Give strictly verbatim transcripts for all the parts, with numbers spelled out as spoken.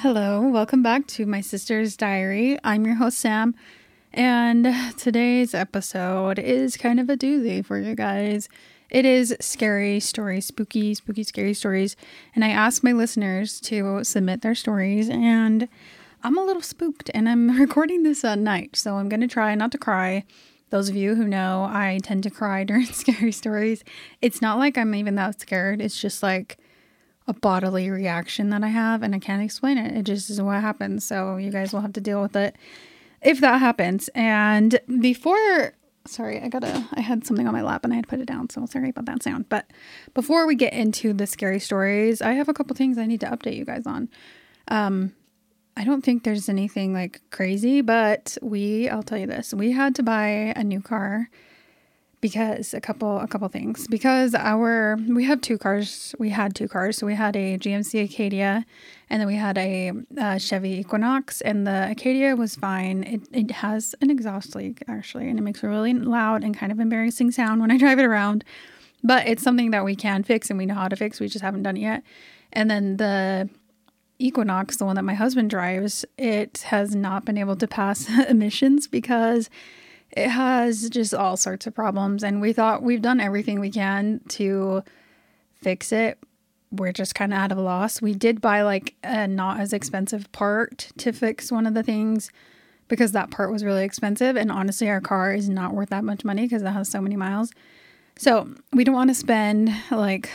Hello, welcome back to my sister's diary. I'm your host, Sam, and today's episode is kind of a doozy for you guys. It is scary stories, spooky, spooky, scary stories, and I asked my listeners to submit their stories, and I'm a little spooked, and I'm recording this at night, so I'm going to try not to cry. Those of you who know, I tend to cry during scary stories. It's not like I'm even that scared. It's just like a bodily reaction that I have, and I can't explain it. It just is what happens. So you guys will have to deal with it if that happens. And before, sorry, I gotta, I had something on my lap and I had to put it down. So sorry about that sound. But before we get into the scary stories, I have a couple things I need to update you guys on. Um, I don't think there's anything like crazy, but we, I'll tell you this, we had to buy a new car because a couple, a couple things, because our, we have two cars, we had two cars. So we had a G M C Acadia and then we had a, uh Chevy Equinox, and the Acadia was fine. It, it has an exhaust leak actually, and it makes a really loud and kind of embarrassing sound when I drive it around, but it's something that we can fix and we know how to fix. We just haven't done it yet. And then the Equinox, the one that my husband drives, it has not been able to pass emissions because it has just all sorts of problems. And we thought we've done everything we can to fix it. We're just kind of out of loss. We did buy like a not as expensive part to fix one of the things because that part was really expensive. And honestly, our car is not worth that much money because it has so many miles. So we don't want to spend like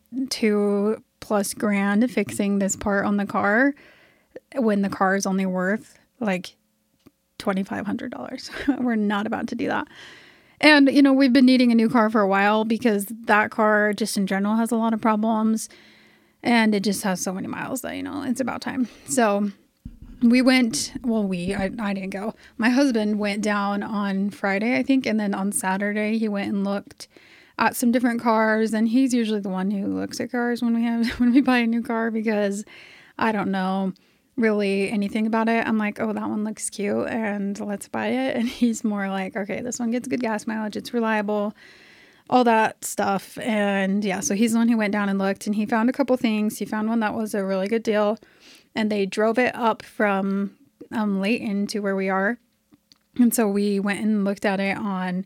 two plus grand fixing this part on the car when the car is only worth like twenty-five hundred dollars. We're not about to do that. And, you know, we've been needing a new car for a while because that car just in general has a lot of problems and it just has so many miles that, you know, it's about time. So we went, well, we, I, I didn't go. My husband went down on Friday, I think. And then on Saturday, he went and looked at some different cars. And he's usually the one who looks at cars when we have, when we buy a new car, because I don't know really anything about it. I'm like, oh, that one looks cute and let's buy it. And he's more like, okay, this one gets good gas mileage, it's reliable, all that stuff. And yeah, so he's the one who went down and looked, and he found a couple things. He found one that was a really good deal, and they drove it up from um, Layton to where we are. And so we went and looked at it on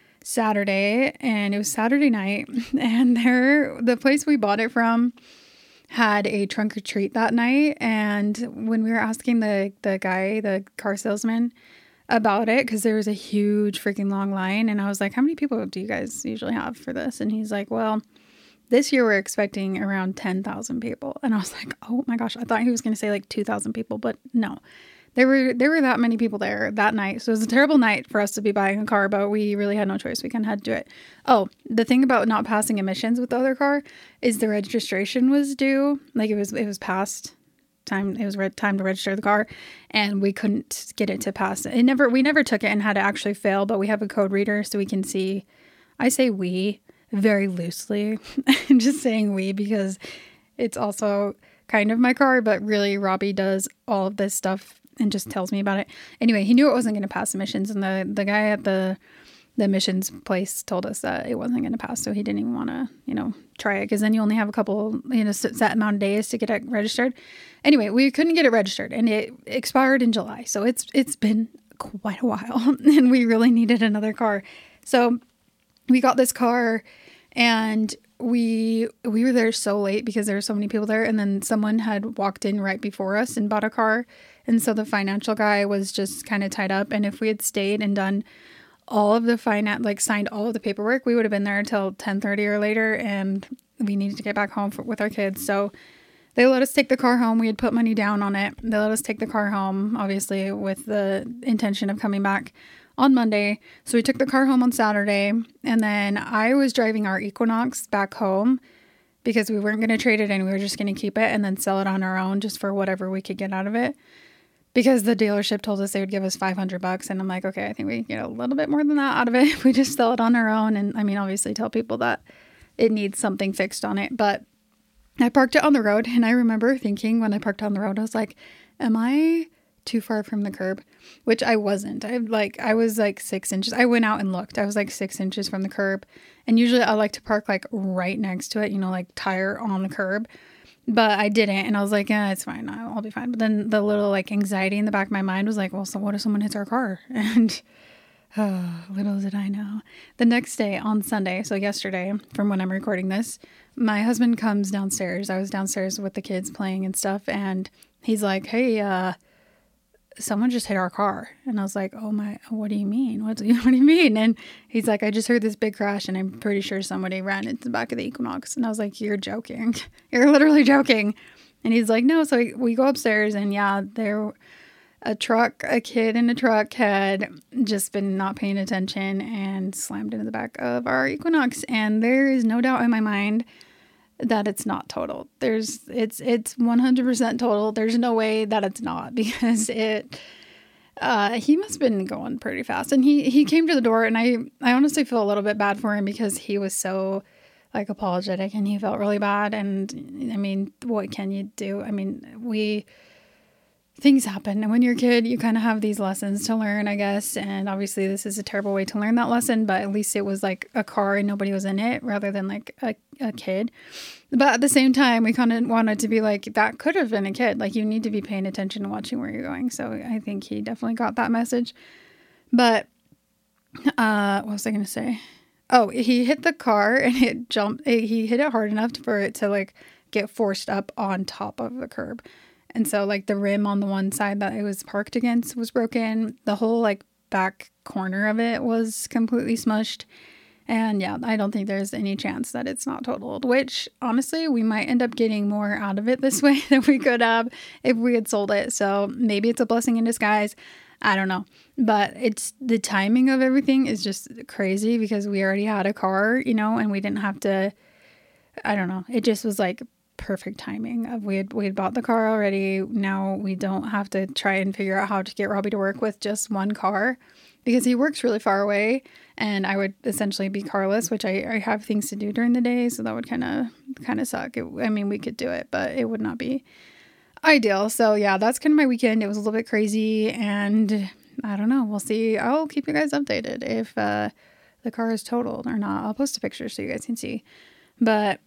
Saturday, and it was Saturday night, and there, the place we bought it from had a trunk or treat that night. And when we were asking the the guy, the car salesman, about it, because there was a huge freaking long line, and I was like, how many people do you guys usually have for this? And he's like, well, this year we're expecting around ten thousand people. And I was like, oh my gosh, I thought he was going to say like two thousand people, but no, there were there were that many people there that night. So it was a terrible night for us to be buying a car, but we really had no choice. We kind of had to do it. Oh, the thing about not passing emissions with the other car is the registration was due. Like it was it was past time. It was re- time to register the car, and we couldn't get it to pass. It never we never took it and had to actually fail, but we have a code reader so we can see. I say we very loosely. I'm just saying we because it's also kind of my car, but really Robbie does all of this stuff and just tells me about it. Anyway, he knew it wasn't going to pass emissions, and the, the guy at the the emissions place told us that it wasn't going to pass, so he didn't even want to, you know, try it, because then you only have a couple, you know, set amount of days to get it registered. Anyway, we couldn't get it registered, and it expired in July, so it's it's been quite a while, and we really needed another car. So we got this car, and we we were there so late because there were so many people there, and then someone had walked in right before us and bought a car, and so the financial guy was just kind of tied up. And if we had stayed and done all of the finance, like signed all of the paperwork, we would have been there until ten thirty or later, and we needed to get back home for, with our kids. So they let us take the car home. We had put money down on it. They let us take the car home, obviously with the intention of coming back on Monday. So we took the car home on Saturday, and then I was driving our Equinox back home because we weren't going to trade it in. We were just going to keep it and then sell it on our own just for whatever we could get out of it, because the dealership told us they would give us five hundred bucks. And I'm like, okay, I think we get a little bit more than that out of it if we just sell it on our own. And I mean, obviously tell people that it needs something fixed on it. But I parked it on the road, and I remember thinking when I parked on the road, I was like, am I too far from the curb? Which I wasn't. I like, I was like six inches. I went out and looked. I was like six inches from the curb. And usually I like to park like right next to it, you know, like tire on the curb. But I didn't. And I was like, yeah, it's fine. I'll, I'll be fine. But then the little like anxiety in the back of my mind was like, well, so what if someone hits our car? And oh, little did I know. The next day on Sunday, so yesterday, from when I'm recording this, my husband comes downstairs. I was downstairs with the kids playing and stuff. And he's like, hey, uh, someone just hit our car. And I was like, oh my, what do you mean? What do you, what do you mean? And he's like, I just heard this big crash and I'm pretty sure somebody ran into the back of the Equinox. And I was like, you're joking. You're literally joking. And he's like, no. So we go upstairs and yeah, there, a truck, a kid in a truck had just been not paying attention and slammed into the back of our Equinox. And there is no doubt in my mind that it's not totaled. There's it's it's one hundred percent totaled. There's no way that it's not, because it uh he must have been going pretty fast. And he he came to the door, and I I honestly feel a little bit bad for him because he was so like apologetic and he felt really bad. And I mean, what can you do? I mean, we things happen, and when you're a kid, you kind of have these lessons to learn, I guess. And obviously this is a terrible way to learn that lesson, but at least it was like a car and nobody was in it rather than like a, a kid. But at the same time, we kind of wanted to be like, that could have been a kid. Like, you need to be paying attention and watching where you're going. So I think he definitely got that message. But uh what was I gonna say? Oh, he hit the car and it jumped. He hit it hard enough for it to like get forced up on top of the curb. And so, like, the rim on the one side that it was parked against was broken. The whole, like, back corner of it was completely smushed. And, yeah, I don't think there's any chance that it's not totaled. Which, honestly, we might end up getting more out of it this way than we could have if we had sold it. So, maybe it's a blessing in disguise. I don't know. But it's the timing of everything is just crazy because we already had a car, you know, and we didn't have to... I don't know. It just was, like... perfect timing of we had we had bought the car already. Now we don't have to try and figure out how to get Robbie to work with just one car, because he works really far away and I would essentially be carless, which I, I have things to do during the day, so that would kind of kind of suck. It, I mean, we could do it, but it would not be ideal. So yeah, that's kind of my weekend. It was a little bit crazy, and I don't know, we'll see. I'll keep you guys updated if uh the car is totaled or not. I'll post a picture so you guys can see. But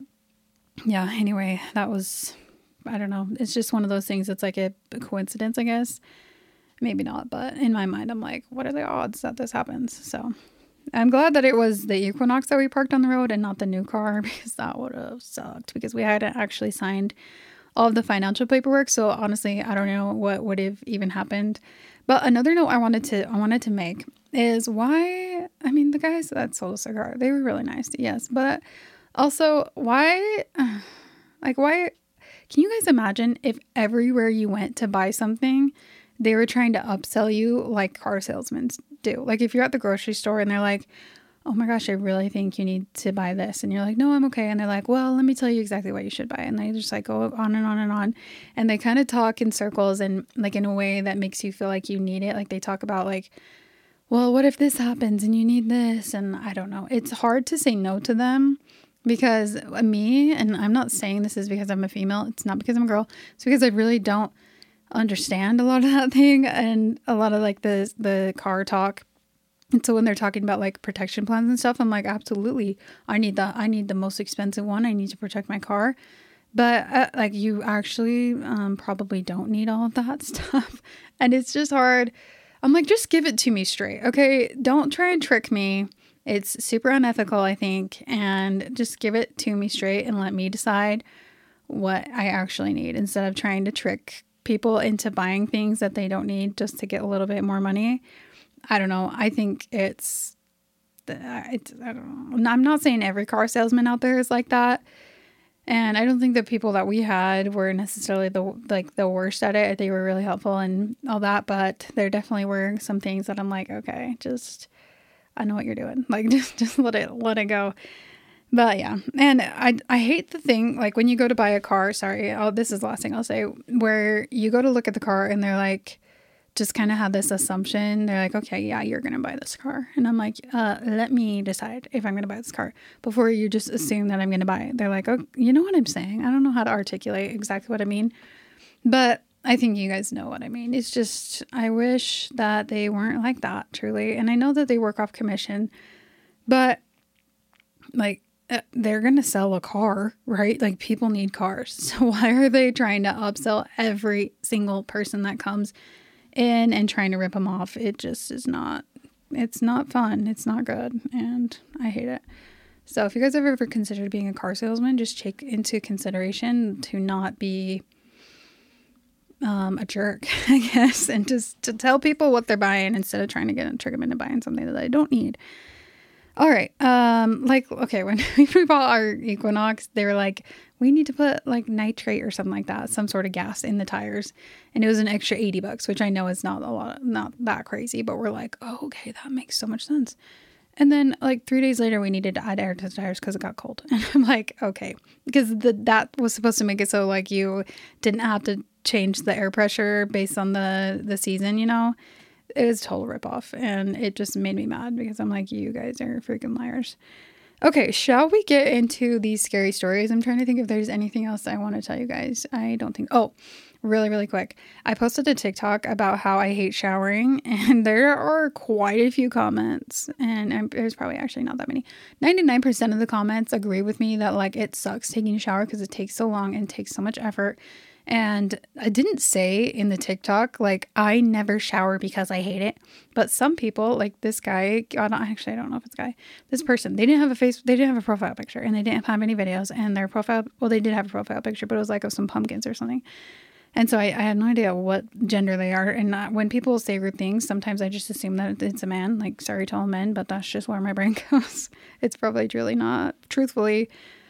yeah, anyway, that was, I don't know. It's just one of those things that's like a coincidence, I guess. Maybe not, but in my mind, I'm like, what are the odds that this happens? So I'm glad that it was the Equinox that we parked on the road and not the new car, because that would have sucked, because we hadn't actually signed all of the financial paperwork. So honestly, I don't know what would have even happened. But another note I wanted to I wanted to make is why, I mean, the guys that sold us a car, they were really nice, yes, but also, why, like, why, can you guys imagine if everywhere you went to buy something, they were trying to upsell you like car salesmen do? Like, if you're at the grocery store and they're like, oh my gosh, I really think you need to buy this. And you're like, no, I'm okay. And they're like, well, let me tell you exactly what you should buy. And they just like go on and on and on. And they kind of talk in circles and like in a way that makes you feel like you need it. Like, they talk about like, well, what if this happens and you need this? And I don't know. It's hard to say no to them. Because me, and I'm not saying this is because I'm a female, it's not because I'm a girl, it's because I really don't understand a lot of that thing and a lot of like the the car talk. And so when they're talking about like protection plans and stuff, I'm like, absolutely, I need the I need the most expensive one. I need to protect my car. But uh, like, you actually um, probably don't need all of that stuff. And it's just hard. I'm like, just give it to me straight, okay? Don't try and trick me. It's super unethical, I think, and just give it to me straight and let me decide what I actually need, instead of trying to trick people into buying things that they don't need just to get a little bit more money. I don't know. I think it's, it's I don't know. I'm not saying every car salesman out there is like that, and I don't think the people that we had were necessarily the like the worst at it. They were really helpful and all that, but there definitely were some things that I'm like, okay, just... I know what you're doing. Like, just, just let it, let it go. But yeah. And I, I hate the thing, like when you go to buy a car, sorry, oh, this is the last thing I'll say, where you go to look at the car and they're like, just kind of have this assumption. They're like, okay, yeah, you're going to buy this car. And I'm like, uh, let me decide if I'm going to buy this car before you just assume that I'm going to buy it. They're like, oh, you know what I'm saying? I don't know how to articulate exactly what I mean, but I think you guys know what I mean. It's just, I wish that they weren't like that, truly. And I know that they work off commission, but like, uh, they're going to sell a car, right? Like people need cars. So why are they trying to upsell every single person that comes in and trying to rip them off? It just is not, it's not fun. It's not good. And I hate it. So if you guys have ever considered being a car salesman, just take into consideration to not be um, a jerk, I guess, and just to tell people what they're buying instead of trying to get trick them into buying something that they don't need. All right. Um, like, okay, when we bought our Equinox, they were like, we need to put like nitrate or something like that, some sort of gas in the tires. And it was an extra eighty bucks, which I know is not a lot, not that crazy, but we're like, oh, okay, that makes so much sense. And then like three days later, we needed to add air to the tires because it got cold. And I'm like, okay, because the, that was supposed to make it so like you didn't have to change the air pressure based on the, the season, you know. It was a total ripoff, and it just made me mad because I'm like, you guys are freaking liars. Okay, shall we get into these scary stories? I'm trying to think if there's anything else I want to tell you guys. I don't think... Oh, really, really quick. I posted a TikTok about how I hate showering, and there are quite a few comments, and I'm, there's probably actually not that many. ninety-nine percent of the comments agree with me that, like, it sucks taking a shower because it takes so long and takes so much effort. And I didn't say in the TikTok, like, I never shower because I hate it. But some people, like this guy, I don't, actually, I don't know if it's a guy, this person, they didn't have a face, they didn't have a profile picture, and they didn't have any videos. And their profile, well, they did have a profile picture, but it was like of some pumpkins or something. And so I, I had no idea what gender they are. And not, when people say rude things, sometimes I just assume that it's a man. Like, sorry to all men, but that's just where my brain goes. It's probably truly not, truthfully,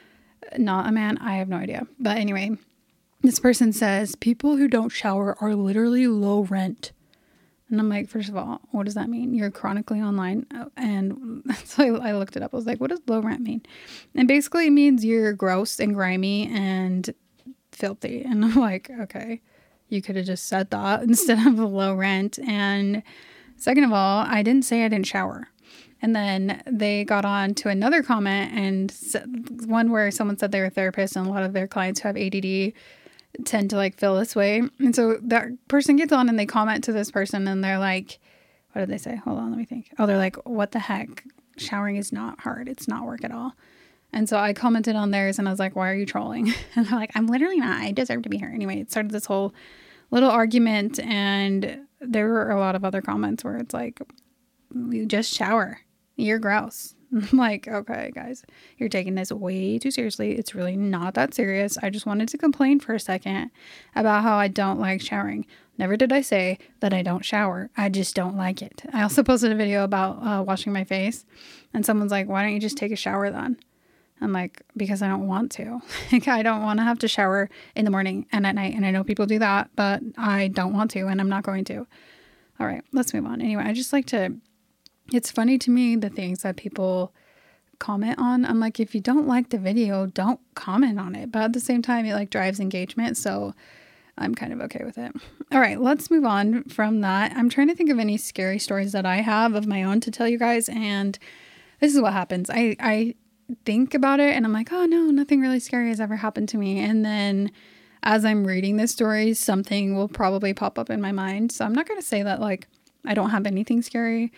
not a man. I have no idea. But anyway, this person says, people who don't shower are literally low rent. And I'm like, first of all, what does that mean? You're chronically online. And so I, I looked it up. I was like, what does low rent mean? And basically it means you're gross and grimy and filthy. And I'm like, okay, you could have just said that instead of low rent. And second of all, I didn't say I didn't shower. And then they got on to another comment, and one where someone said they were a therapist, and a lot of their clients who have A D D tend to like feel this way. And so that person gets on and they comment to this person, and they're like, what did they say? Hold on, let me think. Oh, they're like, what the heck? Showering is not hard. It's not work at all. And so I commented on theirs, and I was like, why are you trolling? And they're like, I'm literally not. I deserve to be here. Anyway, it started this whole little argument, and there were a lot of other comments where it's like, you just shower. You're gross. I'm like, okay, guys, you're taking this way too seriously. It's really not that serious. I just wanted to complain for a second about how I don't like showering. Never did I say that I don't shower. I just don't like it. I also posted a video about uh, washing my face, and someone's like, why don't you just take a shower then? I'm like, because I don't want to. Like, I don't want to have to shower in the morning and at night. And I know people do that, but I don't want to, and I'm not going to. All right, let's move on. Anyway, I just like to... It's funny to me, the things that people comment on. I'm like, if you don't like the video, don't comment on it. But at the same time, it like drives engagement. So I'm kind of okay with it. All right, let's move on from that. I'm trying to think of any scary stories that I have of my own to tell you guys. And this is what happens. I, I think about it and I'm like, oh no, nothing really scary has ever happened to me. And then as I'm reading this story, something will probably pop up in my mind. So I'm not going to say that like I don't have anything scary.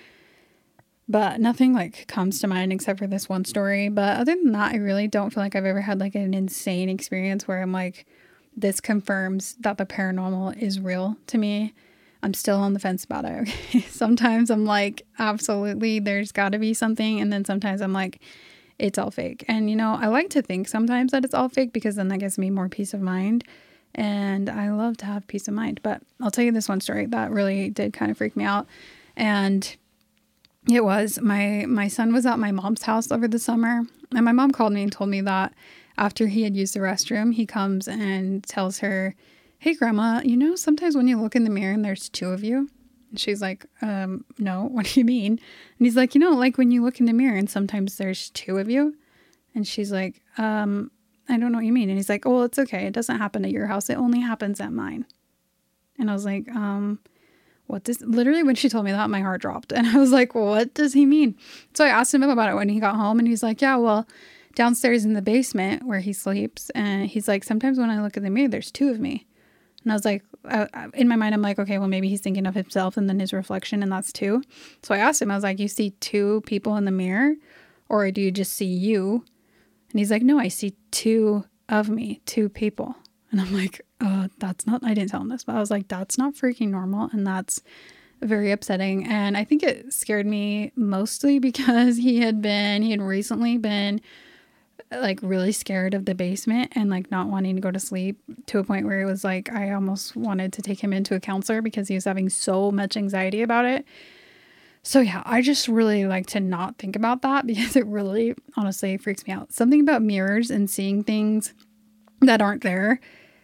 But nothing like comes to mind except for this one story. But other than that, I really don't feel like I've ever had like an insane experience where I'm like, this confirms that the paranormal is real to me. I'm still on the fence about it. Okay? Sometimes I'm like, absolutely, there's got to be something. And then sometimes I'm like, it's all fake. And, you know, I like to think sometimes that it's all fake because then that gives me more peace of mind. And I love to have peace of mind. But I'll tell you this one story that really did kind of freak me out. And it was my my son was at my mom's house over the summer, and my mom called me and told me that after he had used the restroom, he comes and tells her, hey grandma, you know, sometimes when you look in the mirror and there's two of you. And she's like, um, no, what do you mean? And he's like, you know, like when you look in the mirror and sometimes there's two of you. And she's like, um, I don't know what you mean. And he's like, oh, well, it's okay. It doesn't happen at your house. It only happens at mine. And I was like, um... what does, literally when she told me that, my heart dropped. And I was like, what does he mean? So I asked him about it when he got home, and he's like, yeah, well, downstairs in the basement where he sleeps. And he's like, sometimes when I look in the mirror, there's two of me. And I was like, uh, in my mind, I'm like, okay, well, maybe he's thinking of himself and then his reflection, and that's two. So I asked him, I was like, you see two people in the mirror, or do you just see you? And he's like, no, I see two of me, two people. And I'm like, uh, that's not, I didn't tell him this, but I was like, that's not freaking normal. And that's very upsetting. And I think it scared me mostly because he had been, he had recently been like really scared of the basement and like not wanting to go to sleep to a point where it was like, I almost wanted to take him into a counselor because he was having so much anxiety about it. So yeah, I just really like to not think about that because it really honestly freaks me out. Something about mirrors and seeing things that aren't there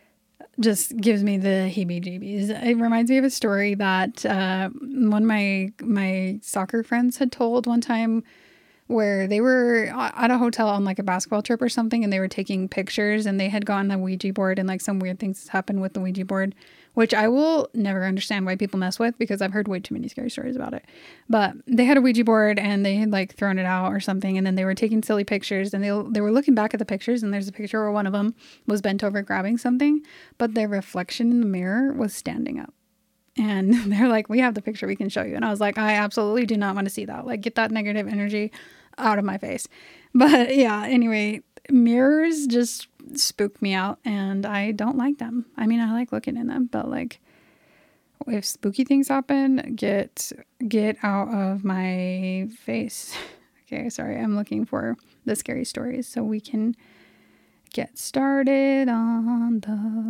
just gives me the heebie-jeebies. It reminds me of a story that uh, one of my my soccer friends had told one time where they were at a hotel on like a basketball trip or something, and they were taking pictures, and they had gotten a Ouija board, and like some weird things happened with the Ouija board, which I will never understand why people mess with because I've heard way too many scary stories about it. But they had a Ouija board and they had like thrown it out or something, and then they were taking silly pictures, and they they were looking back at the pictures, and there's a picture where one of them was bent over grabbing something, but their reflection in the mirror was standing up. And they're like, we have the picture, we can show you. And I was like, I absolutely do not want to see that. Like, get that negative energy out of my face. But yeah, anyway, mirrors just spook me out and I don't like them. I mean, I like looking in them, but like if spooky things happen, get get out of my face. Okay, sorry. I'm looking for the scary stories so we can get started on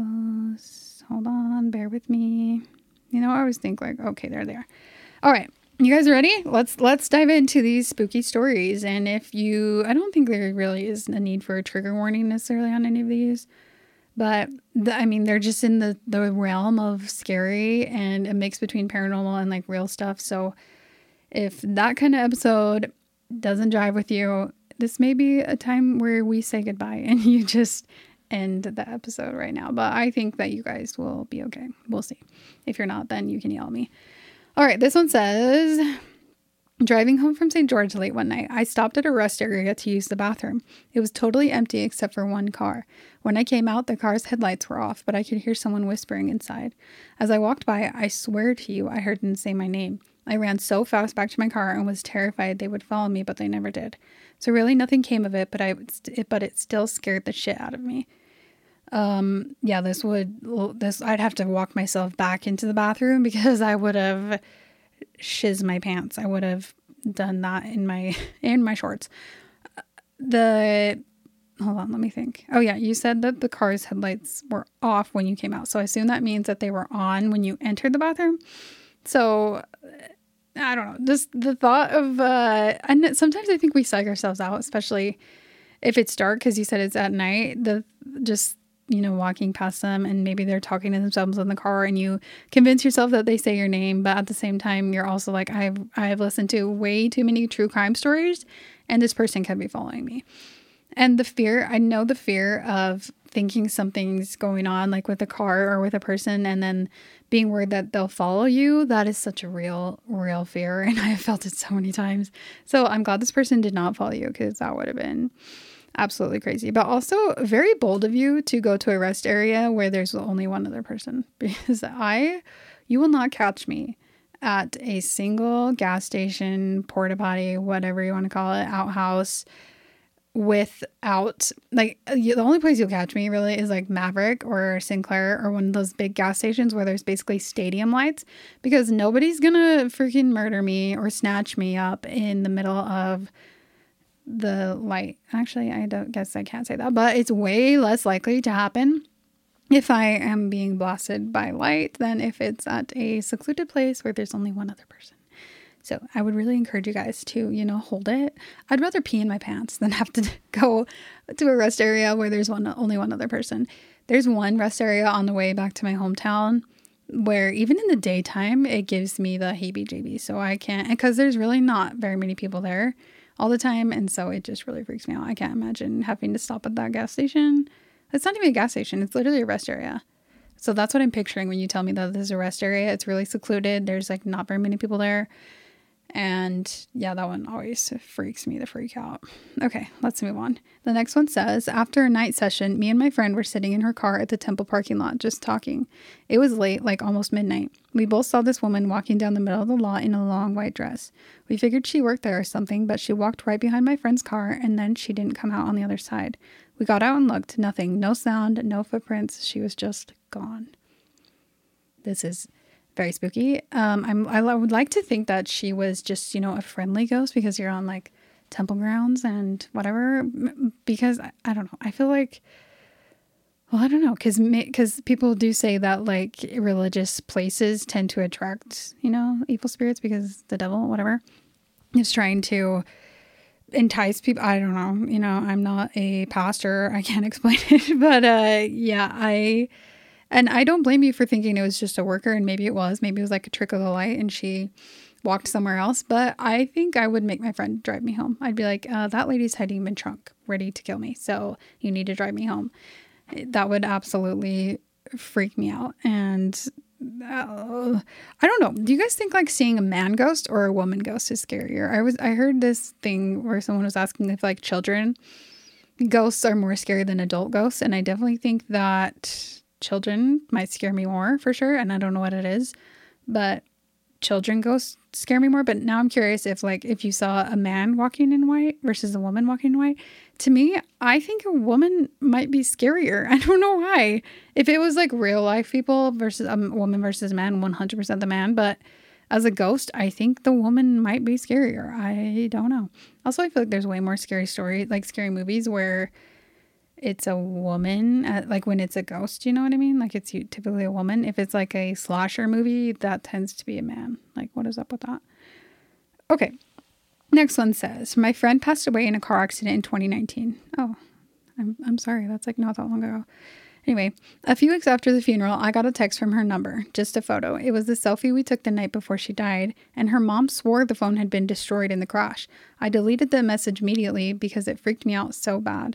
those. Hold on, bear with me. You know, I always think like, okay, there they are. All right. You guys ready? Let's let's dive into these spooky stories. And if you, I don't think there really is a need for a trigger warning necessarily on any of these, but the, I mean, they're just in the, the realm of scary and a mix between paranormal and like real stuff. So if that kind of episode doesn't jive with you, this may be a time where we say goodbye and you just end the episode right now. But I think that you guys will be okay. We'll see. If you're not, then you can yell at me. All right, this one says, driving home from Saint George late one night, I stopped at a rest area to use the bathroom. It was totally empty except for one car. When I came out, the car's headlights were off, but I could hear someone whispering inside. As I walked by, I swear to you, I heard them say my name. I ran so fast back to my car and was terrified they would follow me, but they never did. So really nothing came of it, but I it, but it still scared the shit out of me. Um, yeah, this would, this, I'd have to walk myself back into the bathroom because I would have shiz my pants. I would have done that in my, in my shorts. The, hold on, let me think. Oh yeah, you said that the car's headlights were off when you came out. So I assume that means that they were on when you entered the bathroom. So I don't know, just the thought of, uh, and sometimes I think we psych ourselves out, especially if it's dark, because you said it's at night, the, just, you know, walking past them and maybe they're talking to themselves in the car and you convince yourself that they say your name. But at the same time, you're also like, I've, I've listened to way too many true crime stories and this person could be following me. And the fear, I know the fear of thinking something's going on, like with a car or with a person, and then being worried that they'll follow you. That is such a real, real fear. And I have felt it so many times. So I'm glad this person did not follow you because that would have been absolutely crazy. But also very bold of you to go to a rest area where there's only one other person, because I, you will not catch me at a single gas station, porta potty, whatever you want to call it, outhouse, without, like, the only place you'll catch me really is like Maverick or Sinclair or one of those big gas stations where there's basically stadium lights, because nobody's gonna freaking murder me or snatch me up in the middle of the light. Actually, I don't guess I can't say that, but it's way less likely to happen if I am being blasted by light than if it's at a secluded place where there's only one other person. So I would really encourage you guys to, you know, hold it. I'd rather pee in my pants than have to go to a rest area where there's one, only one other person. There's one rest area on the way back to my hometown where even in the daytime, it gives me the heebie-jeebies. So I can't, because there's really not very many people there all the time. And so it just really freaks me out. I can't imagine having to stop at that gas station. It's not even a gas station. It's literally a rest area. So that's what I'm picturing when you tell me that this is a rest area. It's really secluded. There's like not very many people there. And yeah, that one always freaks me the freak out. Okay, let's move on. The next one says, after a night session, me and my friend were sitting in her car at the temple parking lot just talking. It was late, like almost midnight. We both saw this woman walking down the middle of the lot in a long white dress. We figured she worked there or something, but she walked right behind my friend's car and then she didn't come out on the other side. We got out and looked. Nothing. No sound, no footprints. She was just gone. This is very spooky. Um, I'm, I would like to think that she was just, you know, a friendly ghost because you're on like temple grounds and whatever. Because I, I don't know. I feel like, well, I don't know. Because because people do say that like religious places tend to attract, you know, evil spirits because the devil, whatever, is trying to entice people. I don't know. You know, I'm not a pastor. I can't explain it. But uh, yeah, I... And I don't blame you for thinking it was just a worker, and maybe it was. Maybe it was like a trick of the light and she walked somewhere else. But I think I would make my friend drive me home. I'd be like, uh, that lady's hiding in my trunk, ready to kill me. So you need to drive me home. That would absolutely freak me out. And uh, I don't know. Do you guys think like seeing a man ghost or a woman ghost is scarier? I was I heard this thing where someone was asking if like children ghosts are more scary than adult ghosts. And I definitely think that children might scare me more for sure. And I don't know what it is, but children ghosts scare me more. But now I'm curious if like, if you saw a man walking in white versus a woman walking in white, to me, I think a woman might be scarier. I don't know why. If it was like real life people versus a um, woman versus a man, one hundred percent the man. But as a ghost, I think the woman might be scarier. I don't know. Also, I feel like there's way more scary story, like scary movies where it's a woman, uh, like when it's a ghost, you know what I mean? Like it's typically a woman. If it's like a slasher movie, that tends to be a man. Like what is up with that? Okay. Next one says, my friend passed away in a car accident in twenty nineteen. Oh, I'm I'm sorry. That's like not that long ago. Anyway, a few weeks after the funeral, I got a text from her number, just a photo. It was the selfie we took the night before she died, and her mom swore the phone had been destroyed in the crash. I deleted the message immediately because it freaked me out so bad.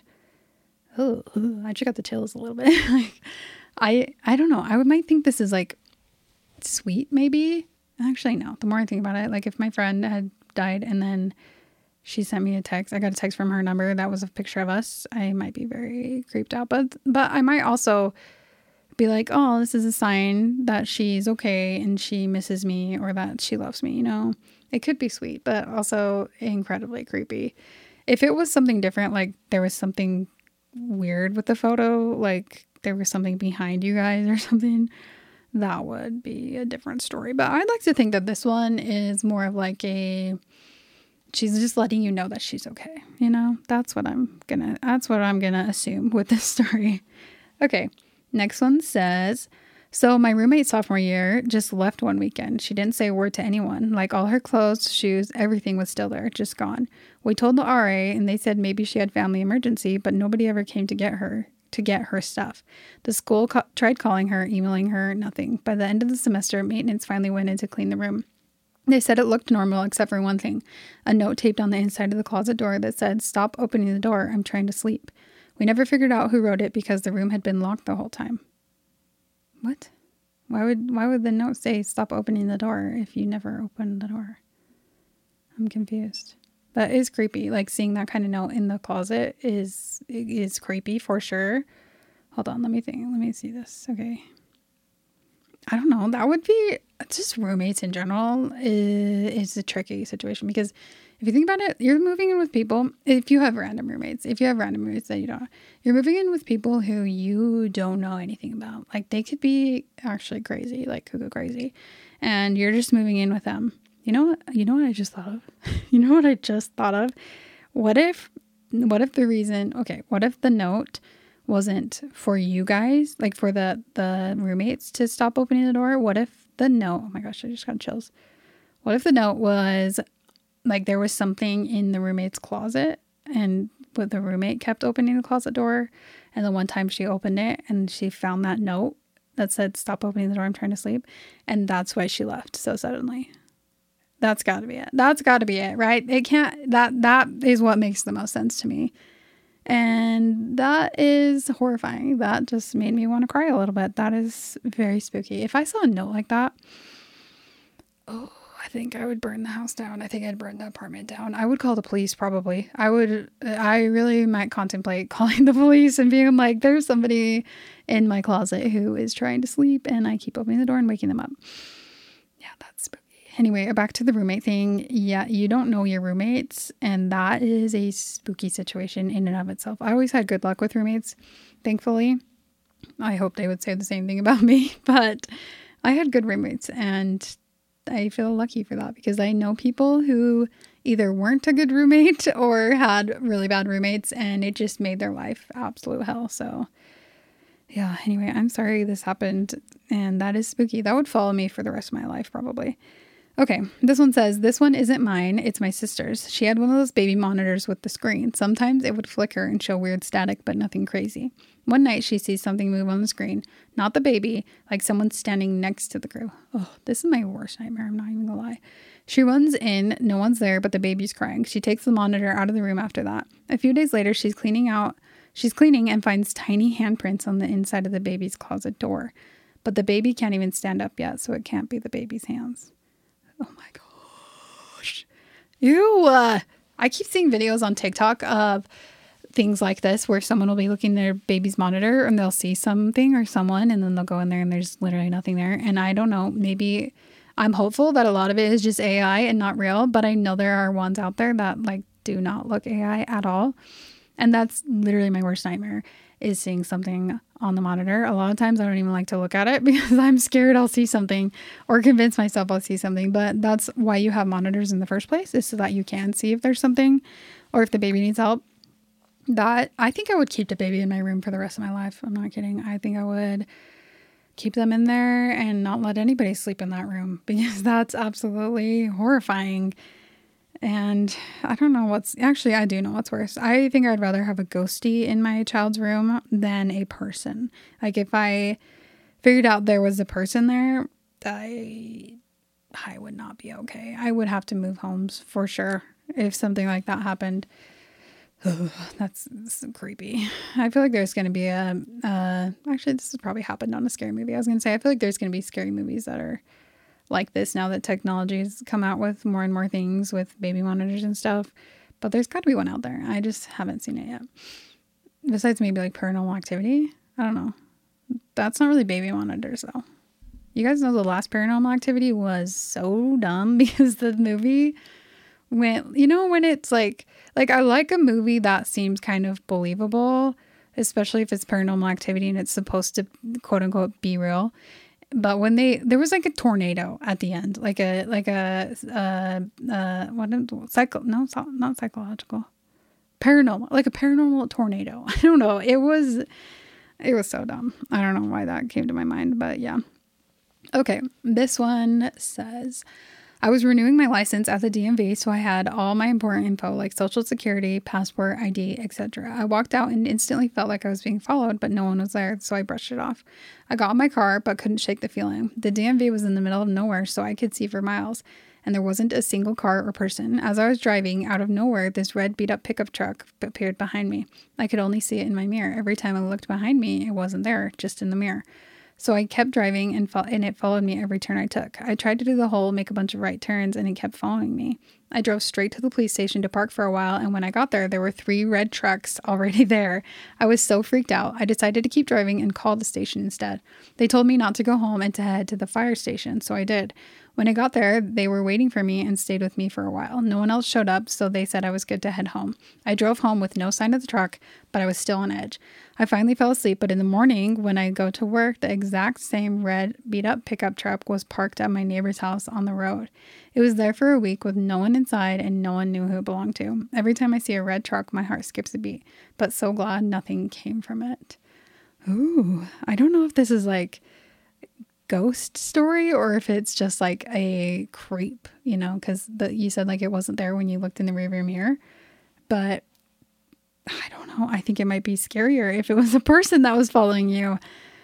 Oh, I just got the chills a little bit. like, I I don't know. I would might think this is like sweet, maybe. Actually, no. The more I think about it, like if my friend had died and then she sent me a text, I got a text from her number that was a picture of us, I might be very creeped out. But but I might also be like, oh, this is a sign that she's okay and she misses me or that she loves me. You know, it could be sweet, but also incredibly creepy. If it was something different, like there was something weird with the photo, like there was something behind you guys or something, that would be a different story. But I'd like to think that this one is more of like a, she's just letting you know that she's okay. You know, that's what I'm gonna, that's what I'm gonna assume with this story. Okay. Next one says, so my roommate sophomore year just left one weekend. She didn't say a word to anyone. Like all her clothes, shoes, everything was still there, just gone. We told the R A and they said maybe she had family emergency, but nobody ever came to get her, to get her stuff. The school co- tried calling her, emailing her, nothing. By the end of the semester, maintenance finally went in to clean the room. They said it looked normal except for one thing, a note taped on the inside of the closet door that said, stop opening the door, I'm trying to sleep. We never figured out who wrote it because the room had been locked the whole time. What? Why would why would the note say stop opening the door if you never opened the door? I'm confused. That is creepy. Like seeing that kind of note in the closet is is creepy for sure. Hold on, let me think. Let me see this. Okay. I don't know. That would be just roommates in general is, is a tricky situation because if you think about it, you're moving in with people. If you have random roommates, if you have random roommates that you don't, you're moving in with people who you don't know anything about. Like they could be actually crazy, like cuckoo crazy, and you're just moving in with them. You know what? You know what I just thought of? You know what I just thought of? What if, what if the reason, okay, what if the note wasn't for you guys, like for the, the roommates to stop opening the door? What if the note, oh my gosh, I just got chills. What if the note was like there was something in the roommate's closet and but the roommate kept opening the closet door and the one time she opened it and she found that note that said, stop opening the door, I'm trying to sleep. And that's why she left so suddenly. That's got to be it. That's got to be it, right? It can't, that, that is what makes the most sense to me. And that is horrifying. That just made me want to cry a little bit. That is very spooky. If I saw a note like that, oh, I think I would burn the house down. I think I'd burn the apartment down. I would call the police probably. I would, I really might contemplate calling the police and being like, there's somebody in my closet who is trying to sleep and I keep opening the door and waking them up. Yeah, that's spooky. Anyway, back to the roommate thing. Yeah, you don't know your roommates, and that is a spooky situation in and of itself. I always had good luck with roommates, thankfully. I hope they would say the same thing about me, but I had good roommates, and I feel lucky for that because I know people who either weren't a good roommate or had really bad roommates, and it just made their life absolute hell. So yeah, anyway, I'm sorry this happened, and that is spooky. That would follow me for the rest of my life probably. Okay, this one says, this one isn't mine, it's my sister's. She had one of those baby monitors with the screen. Sometimes it would flicker and show weird static, but nothing crazy. One night she sees something move on the screen. Not the baby, like someone standing next to the girl. Oh, this is my worst nightmare, I'm not even gonna lie. She runs in, no one's there, but the baby's crying. She takes the monitor out of the room after that. A few days later, she's cleaning out, she's cleaning and finds tiny handprints on the inside of the baby's closet door. But the baby can't even stand up yet, so it can't be the baby's hands. Oh my gosh. Ew. Uh, I keep seeing videos on TikTok of things like this where someone will be looking at their baby's monitor and they'll see something or someone and then they'll go in there and there's literally nothing there. And I don't know, maybe I'm hopeful that a lot of it is just A I and not real, but I know there are ones out there that like do not look A I at all. And that's literally my worst nightmare, is seeing something on the monitor. A lot of times I don't even like to look at it because I'm scared I'll see something or convince myself I'll see something. But that's why you have monitors in the first place, is so that you can see if there's something or if the baby needs help. That I think I would keep the baby in my room for the rest of my life. I'm not kidding. I think I would keep them in there and not let anybody sleep in that room because that's absolutely horrifying. And I don't know what's, actually I do know what's worse. I think I'd rather have a ghostie in my child's room than a person. Like if I figured out there was a person there, I, I would not be okay. I would have to move homes for sure if something like that happened. Ugh, that's, that's creepy. I feel like there's going to be a, uh, actually this has probably happened on a scary movie. I was going to say, I feel like there's going to be scary movies that are like this now that technology has come out with more and more things with baby monitors and stuff. But there's got to be one out there. I just haven't seen it yet. Besides maybe like Paranormal Activity. I don't know. That's not really baby monitors though. You guys know the last Paranormal Activity was so dumb because the movie went, you know, when it's like, like I like a movie that seems kind of believable, especially if it's Paranormal Activity and it's supposed to quote unquote be real. But when they, there was like a tornado at the end, like a, like a, uh, uh, what, psycho, no, not psychological, paranormal, like a paranormal tornado. I don't know. It was, it was so dumb. I don't know why that came to my mind, but yeah. Okay. This one says, I was renewing my license at the D M V, so I had all my important info like social security, passport, I D, et cetera. I walked out and instantly felt like I was being followed, but no one was there, so I brushed it off. I got in my car, but couldn't shake the feeling. The D M V was in the middle of nowhere, so I could see for miles, and there wasn't a single car or person. As I was driving, out of nowhere, this red beat-up pickup truck appeared behind me. I could only see it in my mirror. Every time I looked behind me, it wasn't there, just in the mirror. So I kept driving and, fo- and it followed me every turn I took. I tried to do the whole make a bunch of right turns and it kept following me. I drove straight to the police station to park for a while, and when I got there, there were three red trucks already there. I was so freaked out. I decided to keep driving and call the station instead. They told me not to go home and to head to the fire station, so I did. When I got there, they were waiting for me and stayed with me for a while. No one else showed up, so they said I was good to head home. I drove home with no sign of the truck, but I was still on edge. I finally fell asleep, but in the morning, when I go to work, the exact same red beat-up pickup truck was parked at my neighbor's house on the road. It was there for a week with no one inside and no one knew who it belonged to. Every time I see a red truck, my heart skips a beat, but so glad nothing came from it. Ooh, I don't know if this is like ghost story or if it's just like a creep, you know, because you said like it wasn't there when you looked in the rearview mirror, but I don't know. I think it might be scarier if it was a person that was following you.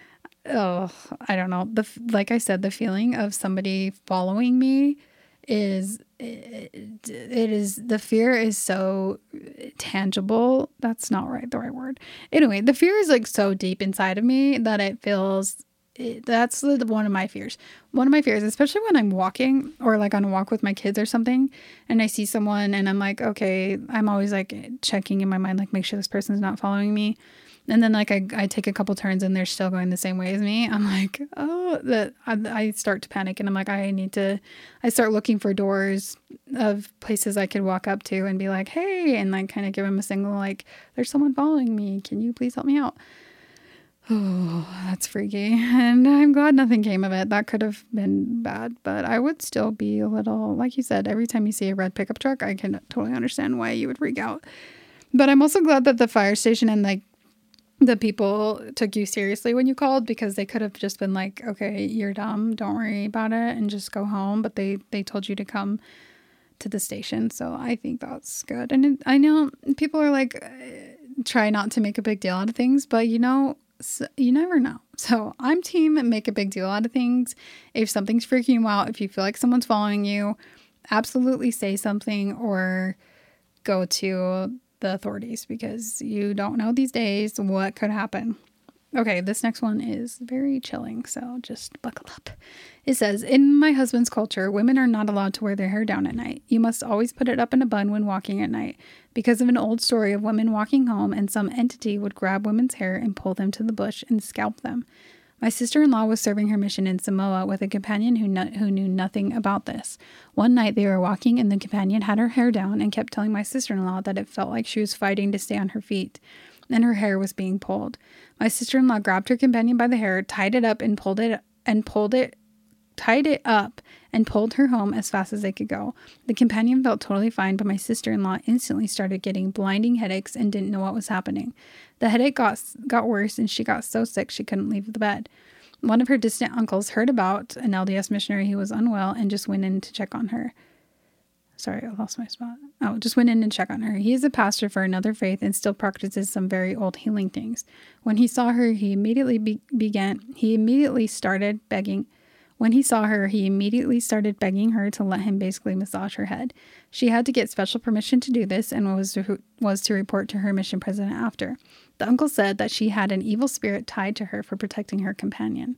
Oh, I don't know. The like I said, the feeling of somebody following me is it, it is the fear is so tangible. That's not right. The right word. Anyway, the fear is like so deep inside of me that it feels it, that's the, one of my fears. One of my fears, especially when I'm walking or like on a walk with my kids or something, and I see someone and I'm like, okay, I'm always like checking in my mind, like make sure this person's not following me. And then like I, I take a couple turns and they're still going the same way as me. I'm like, oh, that I, I start to panic and I'm like, I need to, I start looking for doors of places I could walk up to and be like, hey, and like kind of give them a signal like, there's someone following me. Can you please help me out? Oh, that's freaky. And I'm glad nothing came of it. That could have been bad, but I would still be a little, like you said, every time you see a red pickup truck, I can totally understand why you would freak out. But I'm also glad that the fire station and like the people took you seriously when you called, because they could have just been like, okay, you're dumb, don't worry about it, and just go home. But they, they told you to come to the station. So I think that's good. And it, I know people are like, try not to make a big deal out of things, but you know, so you never know. So I'm team make a big deal out of things. If something's freaking you out, if you feel like someone's following you, absolutely say something or go to the authorities, because you don't know these days what could happen. Okay, this next one is very chilling, so just buckle up. It says, in my husband's culture, women are not allowed to wear their hair down at night. You must always put it up in a bun when walking at night, because of an old story of women walking home and some entity would grab women's hair and pull them to the bush and scalp them. My sister-in-law was serving her mission in Samoa with a companion who no- who knew nothing about this. One night they were walking and the companion had her hair down and kept telling my sister-in-law that it felt like she was fighting to stay on her feet, and her hair was being pulled. My sister-in-law grabbed her companion by the hair, tied it up and pulled it and pulled it tied it up and pulled her home as fast as they could go. The companion felt totally fine, but my sister-in-law instantly started getting blinding headaches and didn't know what was happening. The headache got got worse and she got so sick she couldn't leave the bed. One of her distant uncles heard about an L D S missionary who was unwell and just went in to check on her. Sorry, I lost my spot. Oh, just went in and check on her. He is a pastor for another faith and still practices some very old healing things. When he saw her, he immediately be- began, he immediately started begging When he saw her, he immediately started begging her to let him basically massage her head. She had to get special permission to do this and was to, was to report to her mission president after. The uncle said that she had an evil spirit tied to her for protecting her companion.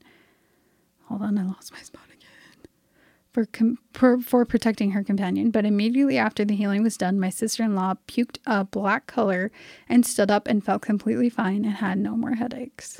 Hold on, I lost my spot again. For, com- for, for protecting her companion. But immediately after the healing was done, my sister-in-law puked a black color and stood up and felt completely fine and had no more headaches.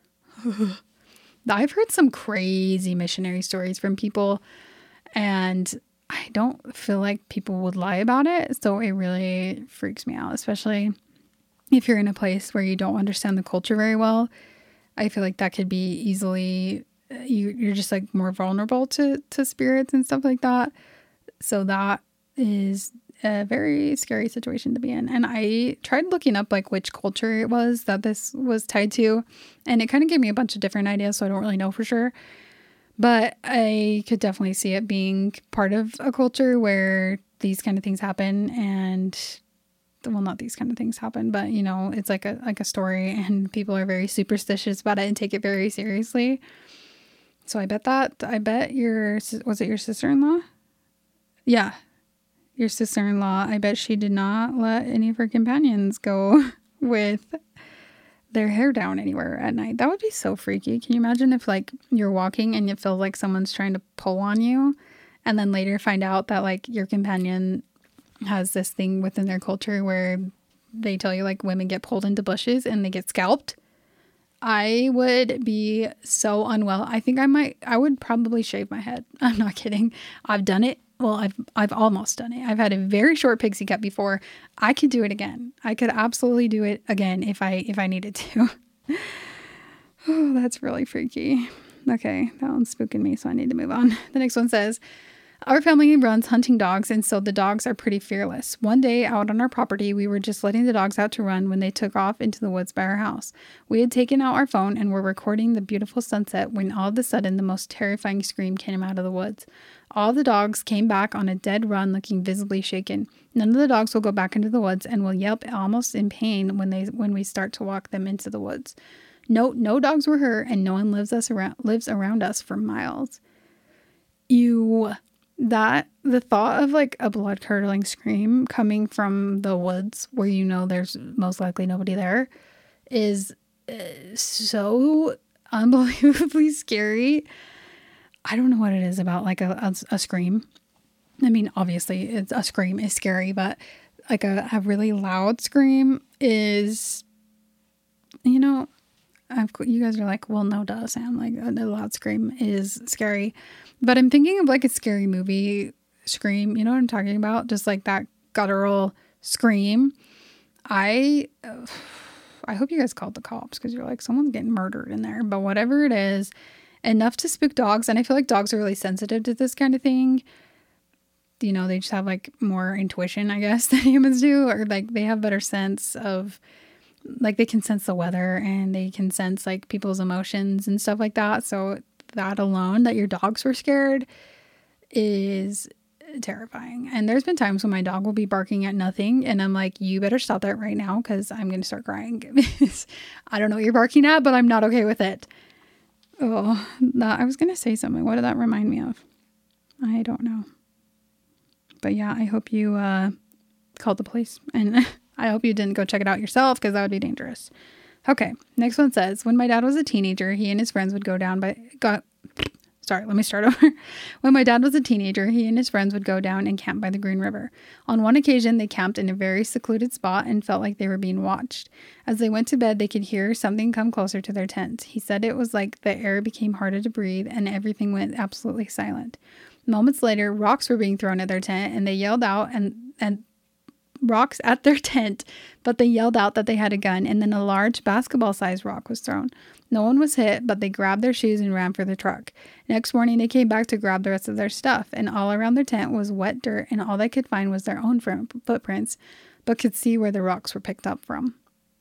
I've heard some crazy missionary stories from people, and I don't feel like people would lie about it. So it really freaks me out, especially if you're in a place where you don't understand the culture very well. I feel like that could be easily, you, you're just like more vulnerable to, to spirits and stuff like that. So that is a very scary situation to be in. And I tried looking up like which culture it was that this was tied to, and it kind of gave me a bunch of different ideas, so I don't really know for sure. But I could definitely see it being part of a culture where these kind of things happen, and well, not these kind of things happen, but you know, it's like a like a story, and people are very superstitious about it and take it very seriously. So I bet that I bet your was it your sister-in-law? Yeah. Your sister-in-law, I bet she did not let any of her companions go with their hair down anywhere at night. That would be so freaky. Can you imagine if like you're walking and you feel like someone's trying to pull on you, and then later find out that like your companion has this thing within their culture where they tell you like women get pulled into bushes and they get scalped? I would be so unwell. I think I might, I would probably shave my head. I'm not kidding. I've done it. Well, I've I've almost done it. I've had a very short pixie cut before. I could do it again. I could absolutely do it again if I if I needed to. Oh, that's really freaky. Okay, that one's spooking me, so I need to move on. The next one says, our family runs hunting dogs, and so the dogs are pretty fearless. One day out on our property, we were just letting the dogs out to run when they took off into the woods by our house. We had taken out our phone and were recording the beautiful sunset when all of a sudden the most terrifying scream came out of the woods. All the dogs came back on a dead run, looking visibly shaken. None of the dogs will go back into the woods and will yelp almost in pain when they when we start to walk them into the woods. No, no dogs were hurt, and no one lives us around lives around us for miles. You. That, the thought of like a blood curdling scream coming from the woods where you know there's most likely nobody there is uh, so unbelievably scary. I don't know what it is about like a, a, a scream. I mean, obviously it's a scream is scary, but like a, a really loud scream is, you know, I've, you guys are like, well, no, duh, Sam. Like a, a loud scream is scary. But I'm thinking of like a scary movie scream. You know what I'm talking about? Just like that guttural scream. I, uh, I hope you guys called the cops because you're like, someone's getting murdered in there. But whatever it is, enough to spook dogs. And I feel like dogs are really sensitive to this kind of thing. You know, they just have like more intuition, I guess, than humans do. Or like they have better sense of, like they can sense the weather and they can sense like people's emotions and stuff like that. So that alone, that your dogs were scared, is terrifying. And there's been times when my dog will be barking at nothing and I'm like, you better stop that right now because I'm going to start crying. I don't know what you're barking at, but I'm not okay with it. Oh, that, I was going to say something. What did that remind me of? I don't know. But yeah, I hope you uh, called the police and I hope you didn't go check it out yourself because that would be dangerous. Okay, next one says, when my dad was a teenager, he and his friends would go down by... Go, sorry, let me start over. When my dad was a teenager, he and his friends would go down and camp by the Green River. On one occasion, they camped in a very secluded spot and felt like they were being watched. As they went to bed, they could hear something come closer to their tent. He said it was like the air became harder to breathe and everything went absolutely silent. Moments later, rocks were being thrown at their tent and they yelled out and... and rocks at their tent, but they yelled out that they had a gun, and then a large basketball-sized rock was thrown. No one was hit, but they grabbed their shoes and ran for the truck. Next morning, they came back to grab the rest of their stuff, and all around their tent was wet dirt, and all they could find was their own footprints, but could see where the rocks were picked up from.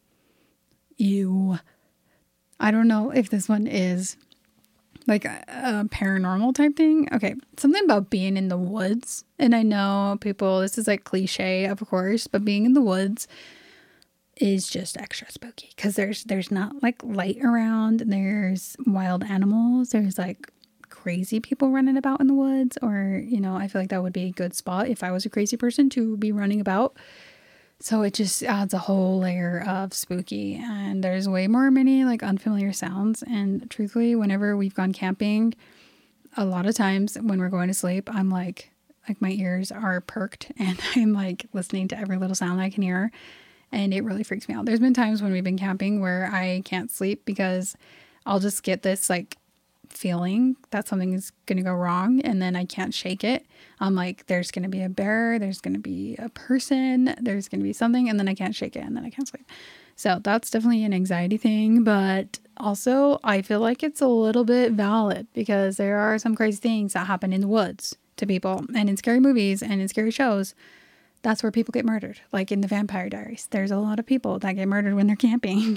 Ew. I don't know if this one is like a, a paranormal type thing. Okay, something about being in the woods. And I know people, this is like cliche, of course, but being in the woods is just extra spooky because there's there's not like light around. There's wild animals. There's like crazy people running about in the woods. Or, you know, I feel like that would be a good spot if I was a crazy person to be running about. So it just adds a whole layer of spooky, and there's way more many like unfamiliar sounds. And truthfully, whenever we've gone camping, a lot of times when we're going to sleep, I'm like, like my ears are perked and I'm like listening to every little sound I can hear, and it really freaks me out. There's been times when we've been camping where I can't sleep because I'll just get this like feeling that something is going to go wrong and then I can't shake it. I'm like, there's going to be a bear, there's going to be a person, there's going to be something, and then I can't shake it and then I can't sleep. So that's definitely an anxiety thing, but also I feel like it's a little bit valid because there are some crazy things that happen in the woods to people, and in scary movies and in scary shows, that's where people get murdered. Like in the Vampire Diaries, there's a lot of people that get murdered when they're camping.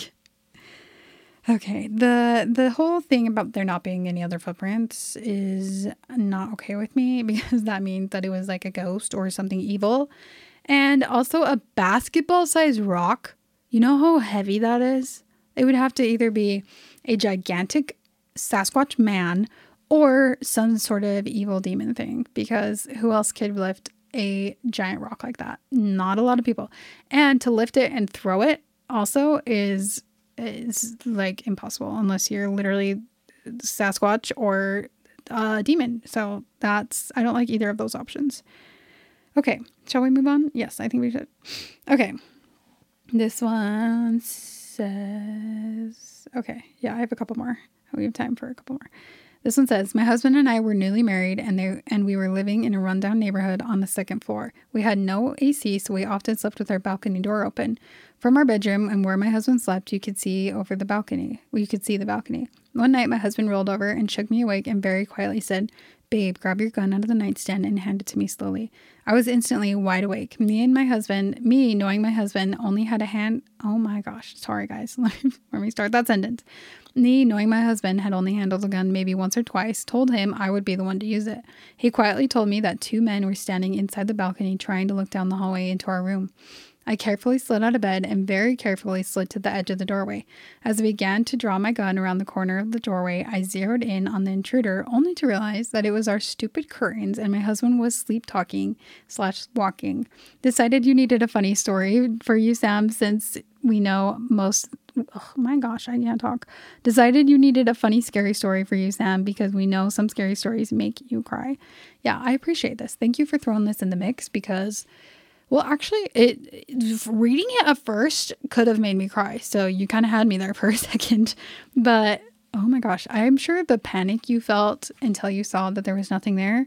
Okay, the the whole thing about there not being any other footprints is not okay with me because that means that it was like a ghost or something evil. And also a basketball-sized rock. You know how heavy that is? It would have to either be a gigantic Sasquatch man or some sort of evil demon thing, because who else could lift a giant rock like that? Not a lot of people. And to lift it and throw it also is... is like impossible unless you're literally Sasquatch or a demon. So that's, I don't like either of those options. Okay, shall we move on? Yes, I think we should. Okay, this one says, okay, yeah, I have a couple more. We have time for a couple more. This one says, my husband and I were newly married and they and we were living in a rundown neighborhood on the second floor. We had no A C, so we often slept with our balcony door open. From our bedroom and where my husband slept, you could see over the balcony. We could see the balcony. One night, my husband rolled over and shook me awake and very quietly said, babe, grab your gun out of the nightstand and hand it to me slowly. I was instantly wide awake. Me and my husband, me knowing my husband only had a hand. Oh my gosh. Sorry, guys. Let me start that sentence. Me, knowing my husband had only handled the gun maybe once or twice, told him I would be the one to use it. He quietly told me that two men were standing inside the balcony trying to look down the hallway into our room. I carefully slid out of bed and very carefully slid to the edge of the doorway. As I began to draw my gun around the corner of the doorway, I zeroed in on the intruder, only to realize that it was our stupid curtains and my husband was sleep-talking slash walking. Decided you needed a funny story for you, Sam, since we know most oh my gosh, I can't talk. Decided you needed a funny, scary story for you, Sam, because we know some scary stories make you cry. Yeah, I appreciate this. Thank you for throwing this in the mix because, well, actually, it reading it at first could have made me cry. So you kind of had me there for a second. But oh my gosh, I'm sure the panic you felt until you saw that there was nothing there